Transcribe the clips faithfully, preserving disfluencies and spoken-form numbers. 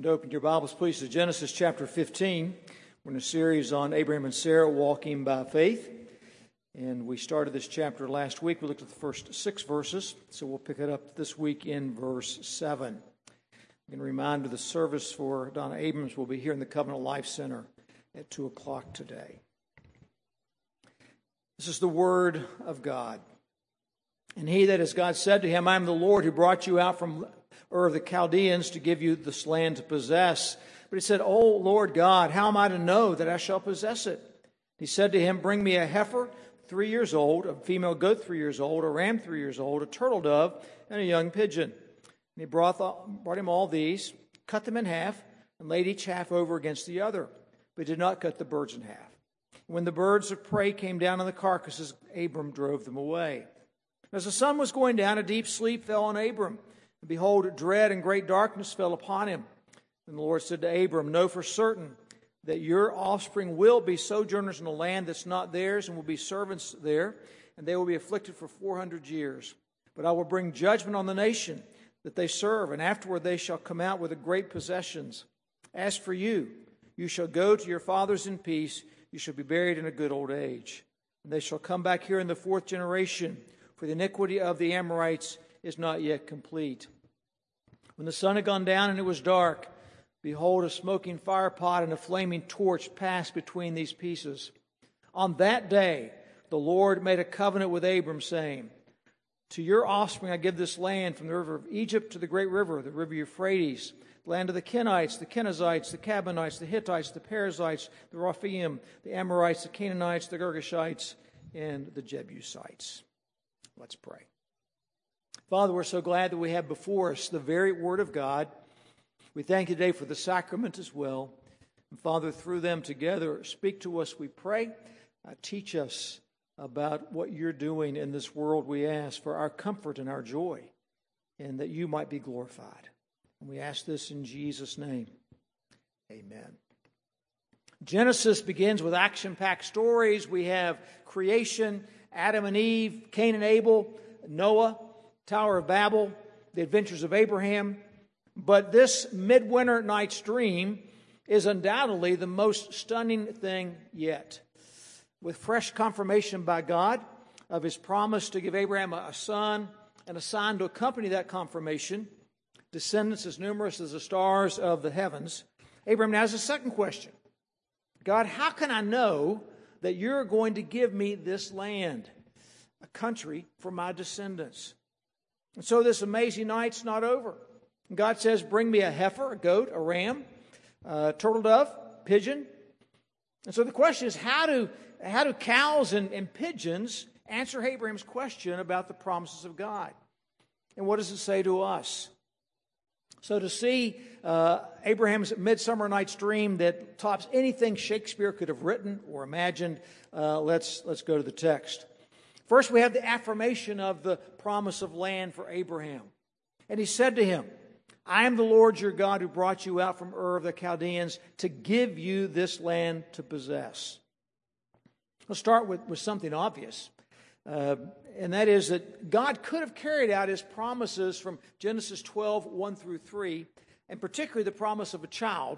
And open your Bibles, please, to Genesis chapter fifteen. We're in a series on Abraham and Sarah walking by faith. And we started this chapter last week. We looked at the first six verses, so we'll pick it up this week in verse seven. I'm going to remind you the service for Donna Abrams will be here in the Covenant Life Center at two o'clock today. This is the word of God. And he, that is God, said to him, I am the Lord who brought you out from Ur of the Chaldeans to give you this land to possess. But he said, O Lord God, how am I to know that I shall possess it? He said to him, bring me a heifer three years old, a female goat three years old, a ram three years old, a turtle dove, and a young pigeon. And he brought, the, brought him all these, cut them in half, and laid each half over against the other, but did not cut the birds in half. When the birds of prey came down on the carcasses, Abram drove them away. As the sun was going down, a deep sleep fell on Abram. And behold, dread and great darkness fell upon him. And the Lord said to Abram, know for certain that your offspring will be sojourners in a land that's not theirs, and will be servants there, and they will be afflicted for four hundred years. But I will bring judgment on the nation that they serve, and afterward they shall come out with the great possessions. As for you, you shall go to your fathers in peace. You shall be buried in a good old age. And they shall come back here in the fourth generation, for the iniquity of the Amorites is not yet complete. When the sun had gone down and it was dark, behold, a smoking firepot and a flaming torch passed between these pieces. On that day, the Lord made a covenant with Abram, saying, to your offspring I give this land from the river of Egypt to the great river, the river Euphrates, the land of the Kenites, the Kenizzites, the Cabanites, the Hittites, the Perizzites, the Rephaim, the Amorites, the Canaanites, the Girgashites, and the Jebusites. Let's pray. Father, we're so glad that we have before us the very Word of God. We thank you today for the sacrament as well. And Father, through them together, speak to us, we pray. Uh, teach us about what you're doing in this world, we ask, for our comfort and our joy, and that you might be glorified. And we ask this in Jesus' name. Amen. Genesis begins with action-packed stories. We have creation, Adam and Eve, Cain and Abel, Noah, Tower of Babel, the adventures of Abraham. But this midwinter night's dream is undoubtedly the most stunning thing yet. With fresh confirmation by God of his promise to give Abraham a son and a sign to accompany that confirmation, descendants as numerous as the stars of the heavens, Abraham now has a second question. God, how can I know that you're going to give me this land, a country for my descendants? And so this amazing night's not over. God says, bring me a heifer, a goat, a ram, a turtle dove, pigeon. And so the question is, how do, how do cows and, and pigeons answer Abraham's question about the promises of God? And what does it say to us? So to see uh, Abraham's Midsummer Night's Dream that tops anything Shakespeare could have written or imagined, uh, let's, let's go to the text. First, we have the affirmation of the promise of land for Abraham. And he said to him, I am the Lord your God who brought you out from Ur of the Chaldeans to give you this land to possess. Let's start with, with something obvious. Uh, and that is that God could have carried out his promises from Genesis twelve, one through three, and particularly the promise of a child,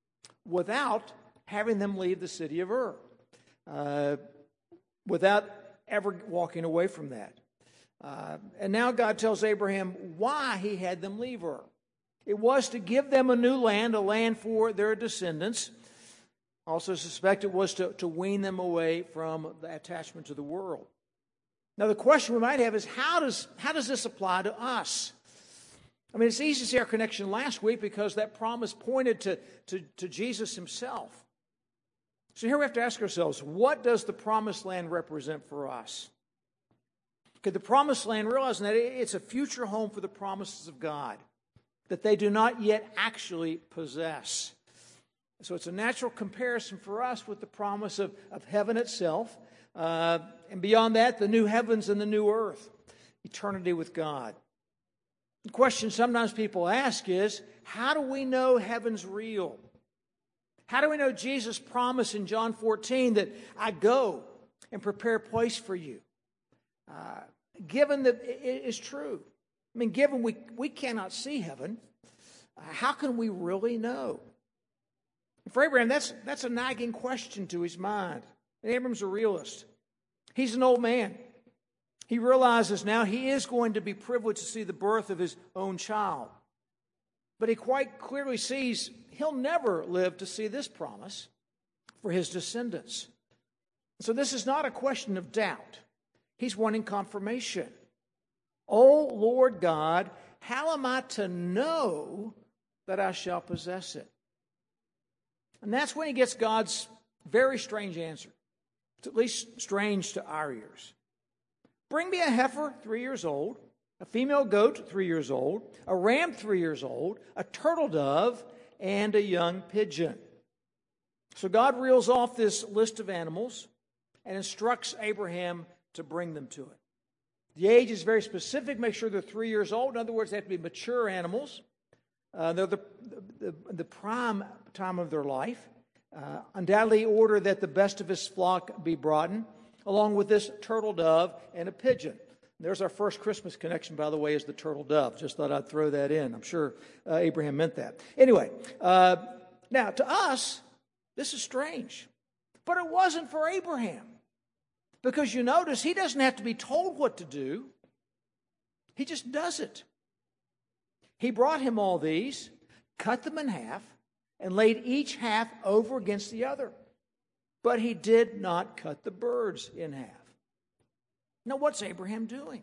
without having them leave the city of Ur, uh, without ever walking away from that. Uh, and now God tells Abraham why he had them leave Ur. It was to give them a new land, a land for their descendants. Also suspect it was to, to wean them away from the attachment to the world. Now the question we might have is, how does, how does this apply to us? I mean, it's easy to see our connection last week because that promise pointed to, to, to Jesus himself. So here we have to ask ourselves, what does the promised land represent for us? Okay, the promised land, realizing that it's a future home for the promises of God that they do not yet actually possess. So it's a natural comparison for us with the promise of, of heaven itself. Uh, and beyond that, the new heavens and the new earth, eternity with God. The question sometimes people ask is, how do we know heaven's real? How do we know Jesus' promise in John fourteen that I go and prepare a place for you? Uh, given that it is true. I mean, given we, we cannot see heaven, How can we really know? For Abraham, that's, that's a nagging question to his mind. And Abraham's a realist. He's an old man. He realizes now he is going to be privileged to see the birth of his own child. But he quite clearly sees he'll never live to see this promise for his descendants. So this is not a question of doubt. He's wanting confirmation. Oh, Lord God, how am I to know that I shall possess it? And that's when he gets God's very strange answer. It's at least strange to our ears. Bring me a heifer three years old, a female goat three years old, a ram three years old, a turtle dove, and a young pigeon. So God reels off this list of animals and instructs Abraham to bring them to it. The age is very specific. Make sure they're three years old. In other words, they have to be mature animals. Uh, they're the, the, the prime time of their life. Uh, undoubtedly order that the best of his flock be brought in, along with this turtle dove and a pigeon. There's our first Christmas connection, by the way, is the turtle dove. Just thought I'd throw that in. I'm sure uh, Abraham meant that. Anyway, uh, now to us, this is strange. But it wasn't for Abraham. Because you notice, he doesn't have to be told what to do. He just does it. He brought him all these, cut them in half, and laid each half over against the other. But he did not cut the birds in half. Now, what's Abraham doing?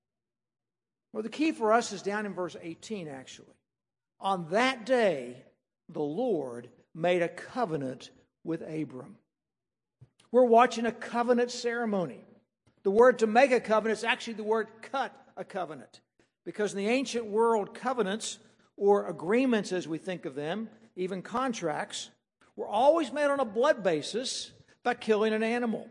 Well, the key for us is down in verse eighteen, actually. On that day, the Lord made a covenant with Abram. We're watching a covenant ceremony. The word to make a covenant is actually the word cut a covenant. Because in the ancient world, covenants, or agreements as we think of them, even contracts, were always made on a blood basis by killing an animal.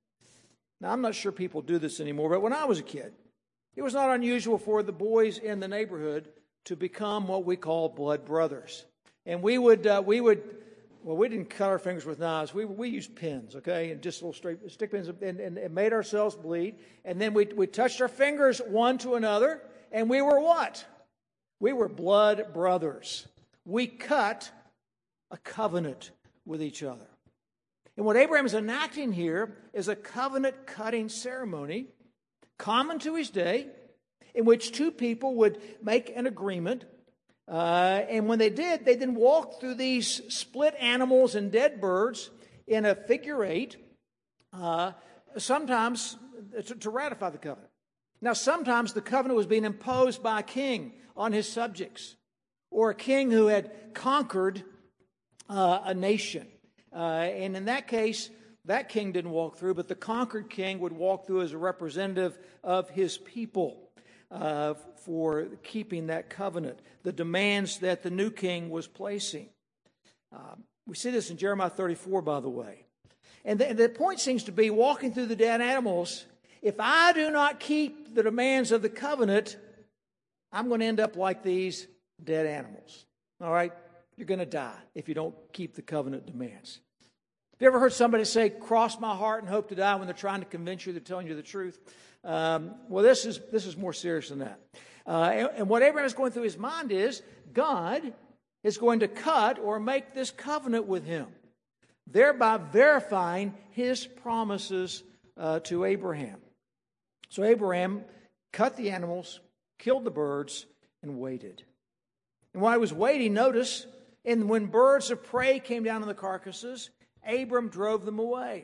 Now, I'm not sure people do this anymore, but when I was a kid, it was not unusual for the boys in the neighborhood to become what we call blood brothers. And we would, uh, we would, well, we didn't cut our fingers with knives. We we used pins, okay, and just little straight stick pins, and, and, and made ourselves bleed. And then we we touched our fingers one to another, and we were what? We were blood brothers. We cut a covenant with each other. And what Abraham is enacting here is a covenant-cutting ceremony common to his day, in which two people would make an agreement. Uh, and when they did, they then walked through these split animals and dead birds in a figure eight, uh, sometimes to, to ratify the covenant. Now, sometimes the covenant was being imposed by a king on his subjects, or a king who had conquered uh, a nation. Uh, and in that case, that king didn't walk through, but the conquered king would walk through as a representative of his people uh, for keeping that covenant, the demands that the new king was placing. Uh, we see this in Jeremiah thirty-four, by the way. And the, the point seems to be, walking through the dead animals, if I do not keep the demands of the covenant, I'm going to end up like these dead animals. All right? You're going to die if you don't keep the covenant demands. Have you ever heard somebody say, cross my heart and hope to die, when they're trying to convince you they're telling you the truth? Um, well, this is this is more serious than that. Uh, and, and what Abraham is going through his mind is, God is going to cut or make this covenant with him, thereby verifying his promises uh, to Abraham. So Abraham cut the animals, killed the birds, and waited. And while he was waiting, notice, and when birds of prey came down on the carcasses, Abram drove them away.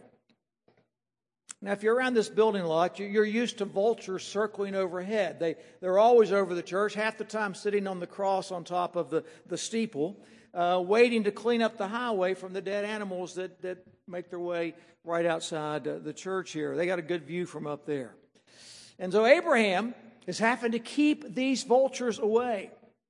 Now, if you're around this building lot, you're used to vultures circling overhead. They, they're always over the church, half the time sitting on the cross on top of the, the steeple, uh, waiting to clean up the highway from the dead animals that, that make their way right outside uh, the church here. They got a good view from up there. And so Abraham is having to keep these vultures away.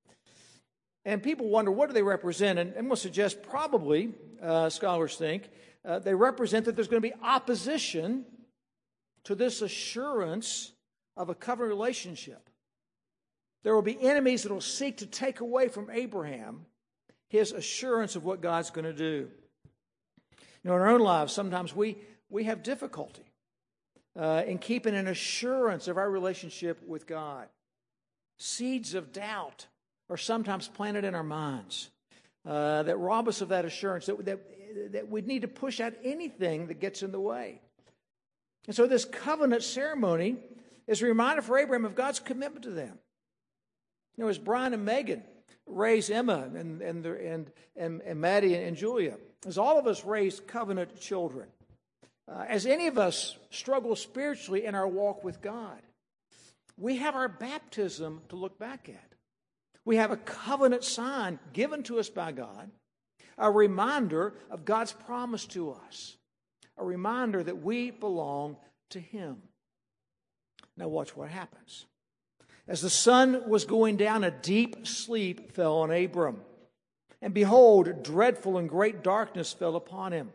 And people wonder, what do they represent? And, and we'll suggest probably, uh, scholars think, uh, they represent that there's going to be opposition to this assurance of a covenant relationship. There will be enemies that will seek to take away from Abraham his assurance of what God's going to do. You know, in our own lives, sometimes we, we have difficulty uh, in keeping an assurance of our relationship with God. Seeds of doubt are sometimes planted in our minds uh, that rob us of that assurance, that, that, that we need to push out anything that gets in the way. And so this covenant ceremony is a reminder for Abraham of God's commitment to them. You know, as Brian and Megan raise Emma and, and, and, and, and Maddie and Julia, as all of us raise covenant children, uh, as any of us struggle spiritually in our walk with God, we have our baptism to look back at. We have a covenant sign given to us by God, a reminder of God's promise to us, a reminder that we belong to Him. Now watch what happens. As the sun was going down, a deep sleep fell on Abram. And behold, dreadful and great darkness fell upon him.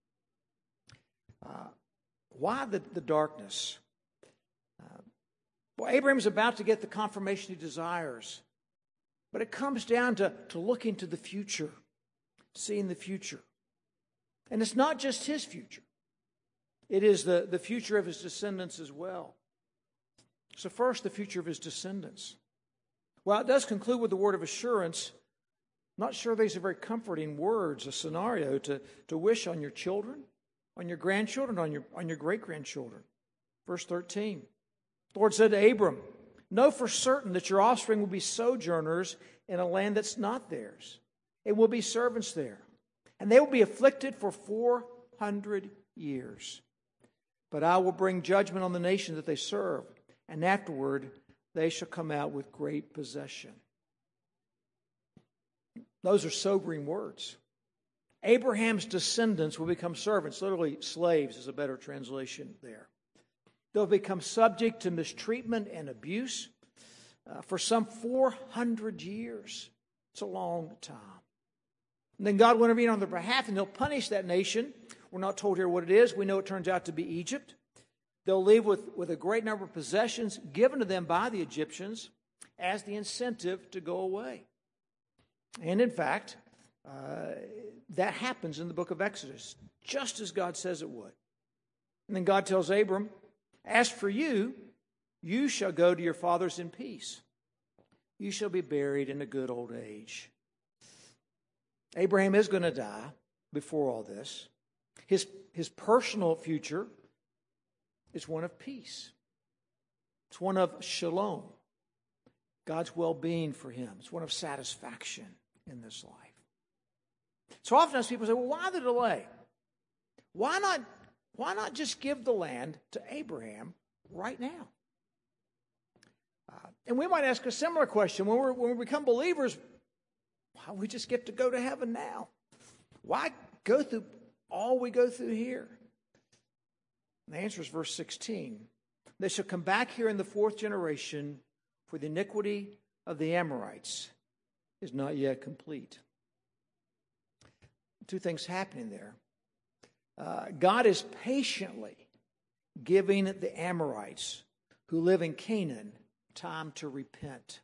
Uh, why the, the darkness? Uh, well, Abraham's about to get the confirmation he desires. But it comes down to, to looking to the future, seeing the future. And it's not just his future. It is the, the future of his descendants as well. So first, the future of his descendants. While it does conclude with the word of assurance, I'm not sure these are very comforting words, a scenario to, to wish on your children, on your grandchildren, on your, on your great-grandchildren. Verse thirteen, the Lord said to Abram, know for certain that your offspring will be sojourners in a land that's not theirs. It will be servants there, and they will be afflicted for four hundred years. But I will bring judgment on the nation that they serve, and afterward they shall come out with great possession. Those are sobering words. Abraham's descendants will become servants. Literally, slaves is a better translation there. They'll become subject to mistreatment and abuse uh, for some four hundred years. It's a long time. And then God will intervene on their behalf, and He'll punish that nation. We're not told here what it is. We know it turns out to be Egypt. They'll leave with, with a great number of possessions given to them by the Egyptians as the incentive to go away. And in fact, uh, that happens in the book of Exodus, just as God says it would. And then God tells Abram, as for you, you shall go to your fathers in peace. You shall be buried in a good old age. Abraham is going to die before all this. His, his personal future is one of peace. It's one of shalom, God's well-being for him. It's one of satisfaction in this life. So often people say, well, why the delay? Why not, why not just give the land to Abraham right now? Uh, and we might ask a similar question. When, we're, when we become believers, why don't we just get to go to heaven now? Why go through all we go through here? And the answer is verse sixteen. They shall come back here in the fourth generation, for the iniquity of the Amorites is not yet complete. Two things happening there. Uh, God is patiently giving the Amorites who live in Canaan time to repent,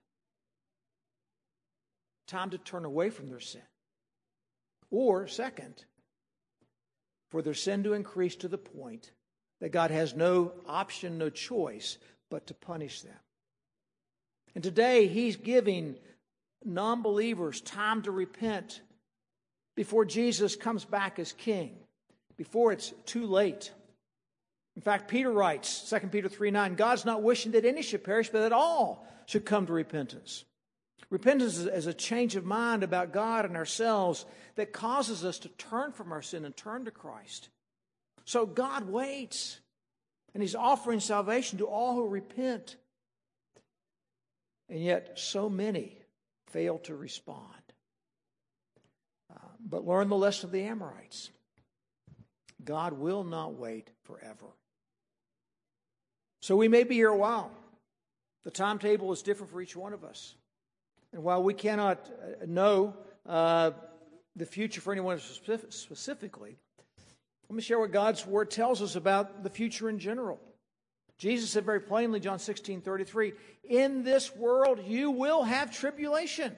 time to turn away from their sin. Or, second, for their sin to increase to the point that God has no option, no choice, but to punish them. And today, He's giving non-believers time to repent before Jesus comes back as King, before it's too late. In fact, Peter writes, Second Peter three nine, God's not wishing that any should perish, but that all should come to repentance. Repentance is a change of mind about God and ourselves that causes us to turn from our sin and turn to Christ. So God waits, and He's offering salvation to all who repent. And yet, so many fail to respond. Uh, but learn the lesson of the Amorites. God will not wait forever. So we may be here a while. The timetable is different for each one of us. And while we cannot know uh, the future for anyone specifically, let me share what God's Word tells us about the future in general. Jesus said very plainly, John sixteen thirty-three, in this world you will have tribulation.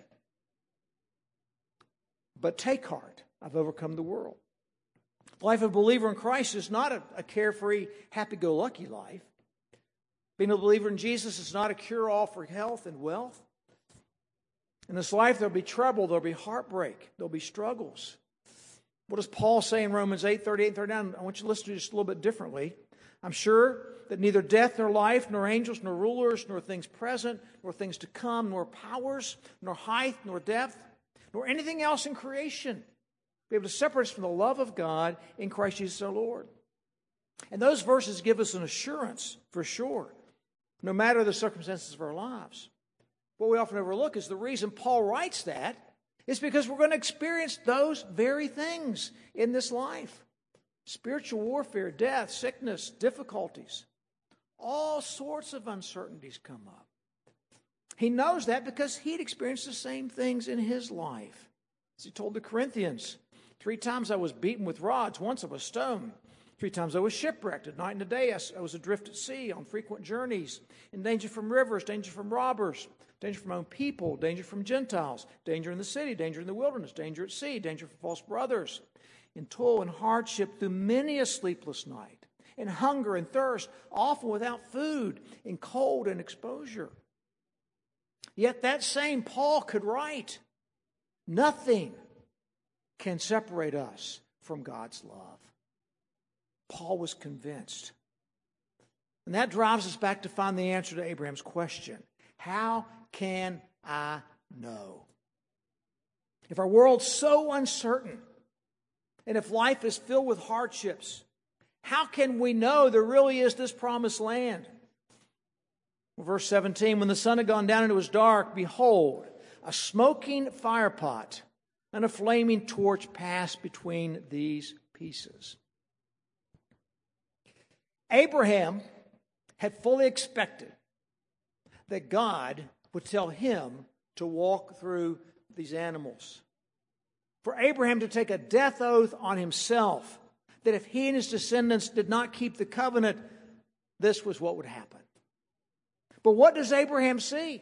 But take heart, I've overcome the world. The life of a believer in Christ is not a, a carefree, happy-go-lucky life. Being a believer in Jesus is not a cure-all for health and wealth. In this life, there'll be trouble, there'll be heartbreak, there'll be struggles. What does Paul say in Romans eight, thirty-eight and thirty-nine? I want you to listen to it just a little bit differently. I'm sure that neither death nor life, nor angels, nor rulers, nor things present, nor things to come, nor powers, nor height, nor depth, nor anything else in creation be able to separate us from the love of God in Christ Jesus our Lord. And those verses give us an assurance, for sure, no matter the circumstances of our lives. What we often overlook is the reason Paul writes that is because we're going to experience those very things in this life. Spiritual warfare, death, sickness, difficulties. All sorts of uncertainties come up. He knows that because he'd experienced the same things in his life. As he told the Corinthians, three times I was beaten with rods, once I was stoned. Three times I was shipwrecked. At night and a day I was adrift at sea on frequent journeys, in danger from rivers, danger from robbers, danger from my own people, danger from Gentiles, danger in the city, danger in the wilderness, danger at sea, danger from false brothers, in toil and hardship through many a sleepless night, in hunger and thirst, often without food, in cold and exposure. Yet that same Paul could write, nothing can separate us from God's love. Paul was convinced. And that drives us back to find the answer to Abraham's question. How can I know? If our world's so uncertain, and if life is filled with hardships, how can we know there really is this promised land? Verse seventeen, when the sun had gone down and it was dark, behold, a smoking firepot and a flaming torch passed between these pieces. Abraham had fully expected that God would tell him to walk through these animals. For Abraham to take a death oath on himself, that if he and his descendants did not keep the covenant, this was what would happen. But what does Abraham see?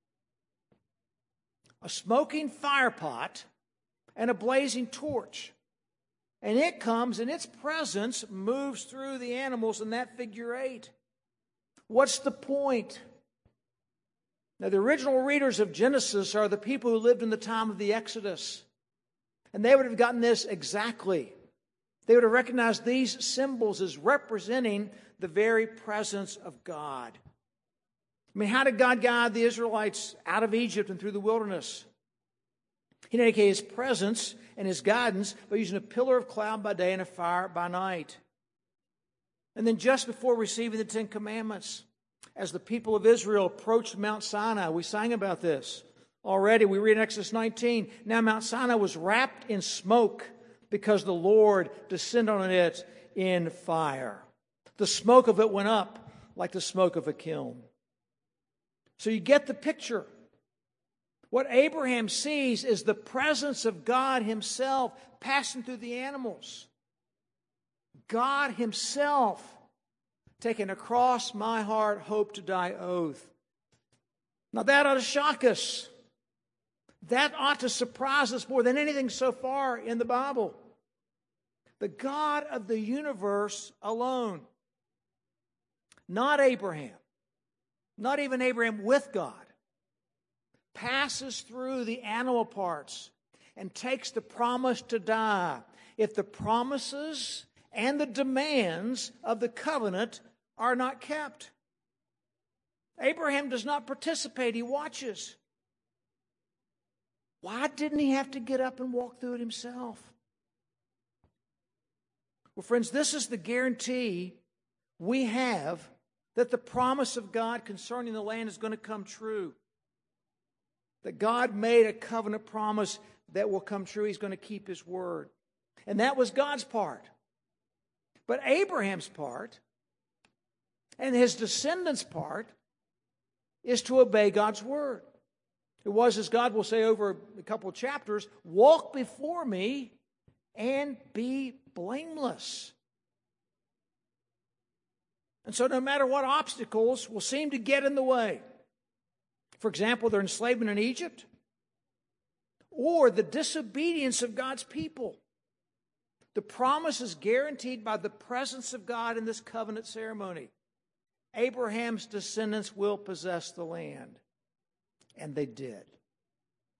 A smoking firepot and a blazing torch. And it comes, and its presence moves through the animals in that figure eight. What's the point? Now, the original readers of Genesis are the people who lived in the time of the Exodus. And they would have gotten this exactly. They would have recognized these symbols as representing the very presence of God. I mean, how did God guide the Israelites out of Egypt and through the wilderness? He indicated His presence and His guidance by using a pillar of cloud by day and a fire by night. And then just before receiving the Ten Commandments, as the people of Israel approached Mount Sinai, we sang about this already. We read in Exodus nineteen, now Mount Sinai was wrapped in smoke because the Lord descended on it in fire. The smoke of it went up like the smoke of a kiln. So you get the picture. What Abraham sees is the presence of God Himself passing through the animals. God Himself taking a cross my heart, hope to die oath. Now that ought to shock us. That ought to surprise us more than anything so far in the Bible. The God of the universe alone. Not Abraham. Not even Abraham with God. Passes through the animal parts and takes the promise to die if the promises and the demands of the covenant are not kept. Abraham does not participate, he watches. Why didn't he have to get up and walk through it himself? Well, friends, this is the guarantee we have that the promise of God concerning the land is going to come true. That God made a covenant promise that will come true. He's going to keep His word. And that was God's part. But Abraham's part and his descendants' part is to obey God's word. It was, as God will say over a couple of chapters, walk before me and be blameless. And so no matter what obstacles will seem to get in the way, for example, their enslavement in Egypt, or the disobedience of God's people, the promise is guaranteed by the presence of God in this covenant ceremony. Abraham's descendants will possess the land. And they did.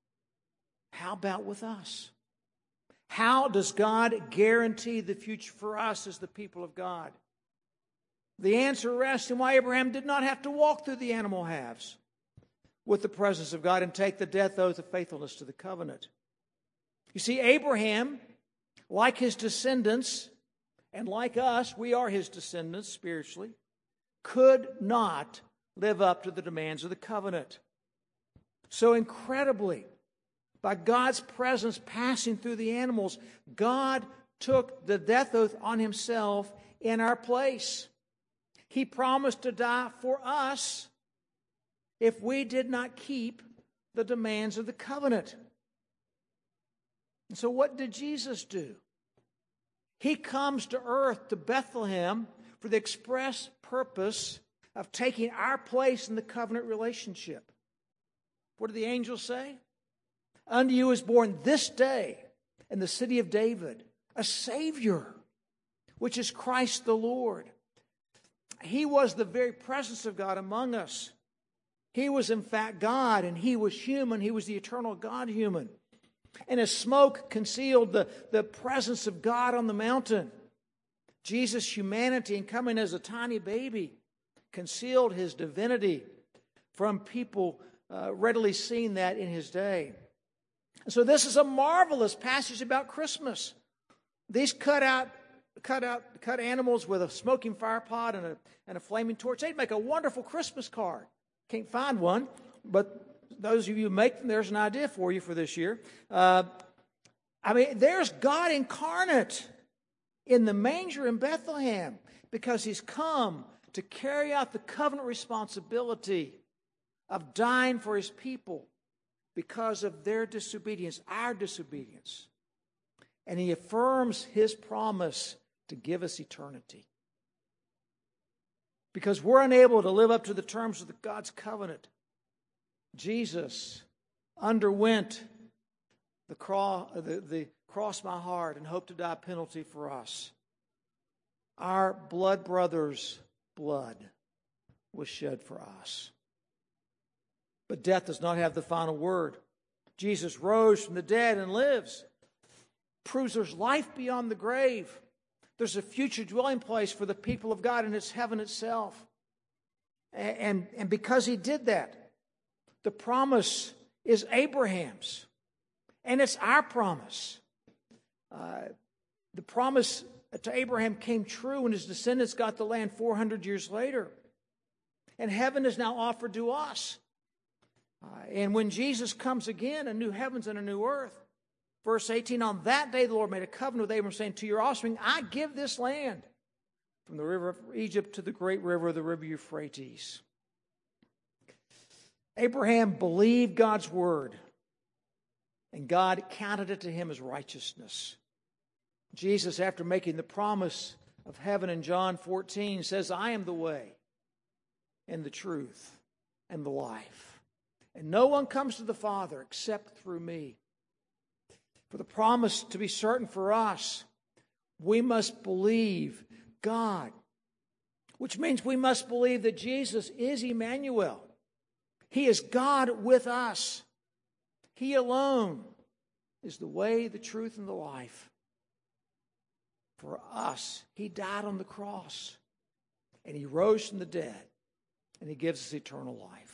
How about with us? How does God guarantee the future for us as the people of God? The answer rests in why Abraham did not have to walk through the animal halves with the presence of God and take the death oath of faithfulness to the covenant. You see, Abraham, like his descendants, and like us, we are his descendants spiritually, could not live up to the demands of the covenant. So incredibly, by God's presence passing through the animals, God took the death oath on himself in our place. He promised to die for us if we did not keep the demands of the covenant. And so what did Jesus do? He comes to earth, to Bethlehem, for the express purpose of taking our place in the covenant relationship. What did the angels say? Unto you is born this day in the city of David a Savior, which is Christ the Lord. He was the very presence of God among us. He was in fact God, and he was human. He was the eternal God-human. And as smoke concealed the, the presence of God on the mountain, Jesus' humanity and coming as a tiny baby concealed his divinity from people uh, readily seeing that in his day. And so this is a marvelous passage about Christmas. These cut out, cut out, cut animals with a smoking fire pot and a, and a flaming torch. They'd make a wonderful Christmas card. Can't find one, but those of you who make them, there's an idea for you for this year. Uh, I mean, there's God incarnate in the manger in Bethlehem because he's come to carry out the covenant responsibility of dying for his people because of their disobedience, our disobedience. And he affirms his promise to give us eternity. Because we're unable to live up to the terms of the God's covenant, Jesus underwent the cross, the, the cross my heart and hope to die penalty for us. Our blood brother's blood was shed for us. But death does not have the final word. Jesus rose from the dead and lives. Proves there's life beyond the grave. There's a future dwelling place for the people of God, and it's heaven itself. And, and, and because he did that, the promise is Abraham's. And it's our promise. Uh, the promise to Abraham came true when his descendants got the land four hundred years later. And heaven is now offered to us. Uh, and when Jesus comes again, a new heavens and a new earth. Verse eighteen, on that day the Lord made a covenant with Abraham, saying, to your offspring I give this land, from the river of Egypt to the great river, the river Euphrates. Abraham believed God's word, and God counted it to him as righteousness. Jesus, after making the promise of heaven in John fourteen, says, I am the way and the truth and the life. And no one comes to the Father except through me. For the promise to be certain for us, we must believe God, which means we must believe that Jesus is Emmanuel. He is God with us. He alone is the way, the truth, and the life. For us, he died on the cross, and he rose from the dead, and he gives us eternal life.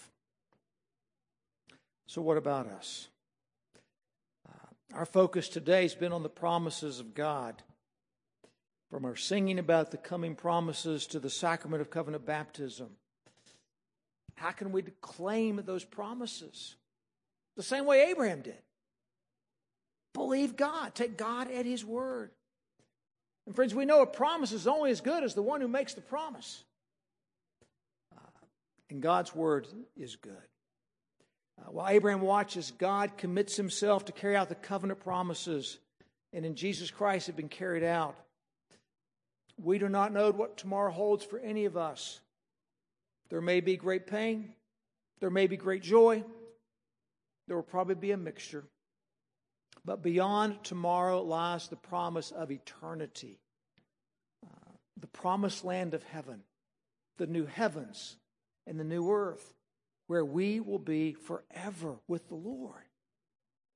So what about us? Uh, our focus today has been on the promises of God. From our singing about the coming promises to the sacrament of covenant baptism. How can we claim those promises? The same way Abraham did. Believe God. Take God at his word. And friends, we know a promise is only as good as the one who makes the promise. Uh, and God's word is good. Uh, while Abraham watches, God commits himself to carry out the covenant promises, and in Jesus Christ have been carried out. We do not know what tomorrow holds for any of us. There may be great pain. There may be great joy. There will probably be a mixture. But beyond tomorrow lies the promise of eternity. Uh, the promised land of heaven. The new heavens and the new earth, where we will be forever with the Lord.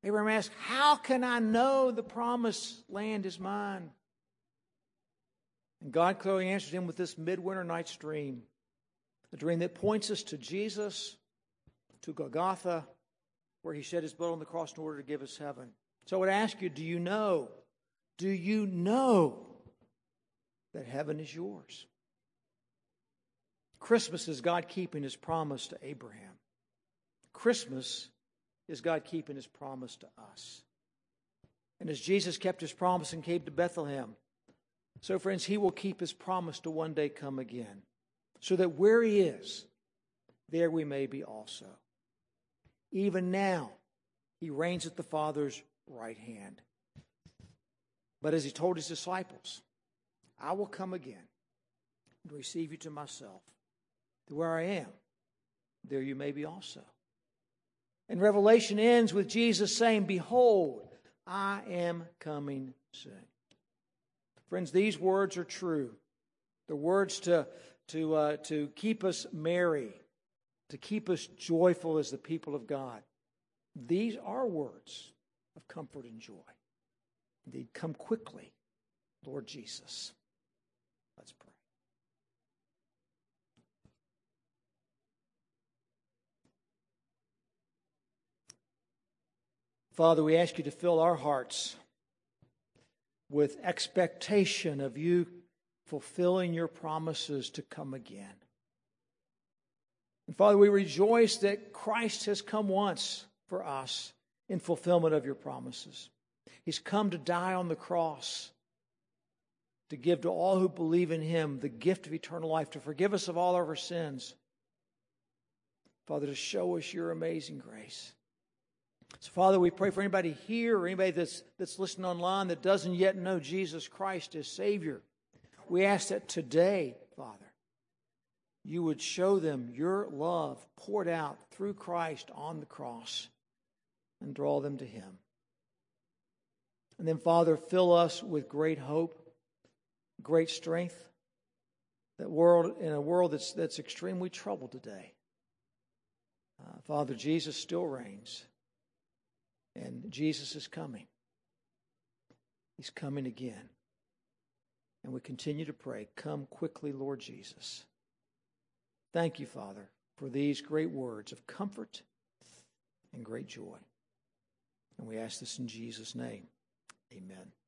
Abraham asked, how can I know the promised land is mine? And God clearly answered him with this midwinter night's dream, a dream that points us to Jesus, to Golgotha, where he shed his blood on the cross in order to give us heaven. So I would ask you, do you know, do you know that heaven is yours? Christmas is God keeping his promise to Abraham. Christmas is God keeping his promise to us. And as Jesus kept his promise and came to Bethlehem, so friends, he will keep his promise to one day come again, so that where he is, there we may be also. Even now, he reigns at the Father's right hand. But as he told his disciples, I will come again and receive you to myself. To where I am, there you may be also. And Revelation ends with Jesus saying, behold, I am coming soon. Friends, these words are true. The words to, to, uh, to keep us merry, to keep us joyful as the people of God. These are words of comfort and joy. Indeed, come quickly, Lord Jesus. Let's pray. Father, we ask you to fill our hearts with expectation of you fulfilling your promises to come again. And Father, we rejoice that Christ has come once for us in fulfillment of your promises. He's come to die on the cross, to give to all who believe in him the gift of eternal life, to forgive us of all of our sins. Father, to show us your amazing grace. So, Father, we pray for anybody here or anybody that's, that's listening online that doesn't yet know Jesus Christ as Savior. We ask that today, Father, you would show them your love poured out through Christ on the cross and draw them to him. And then, Father, fill us with great hope, great strength, that world in a world that's, that's extremely troubled today. Uh, Father, Jesus still reigns. And Jesus is coming. He's coming again. And we continue to pray, come quickly, Lord Jesus. Thank you, Father, for these great words of comfort and great joy. And we ask this in Jesus' name. Amen.